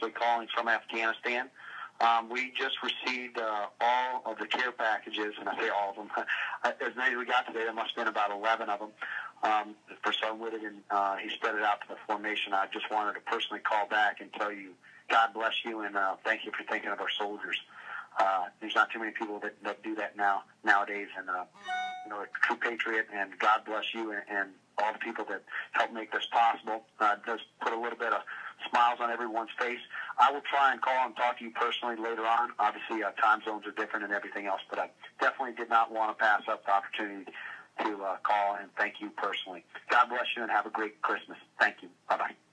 calling from Afghanistan. We just received all of the care packages, and I say all of them. As many as we got today, there must have been about 11 of them. For some Whittigan, he spread it out to the formation. I just wanted to personally call back and tell you, God bless you, and thank you for thinking of our soldiers. There's not too many people that do that nowadays, and a true patriot, and God bless you and all the people that help make this possible. It does put a little bit of smiles on everyone's face. I will try and call and talk to you personally later on. Obviously, time zones are different and everything else, but I definitely did not want to pass up the opportunity to call and thank you personally. God bless you and have a great Christmas. Thank you. Bye-bye.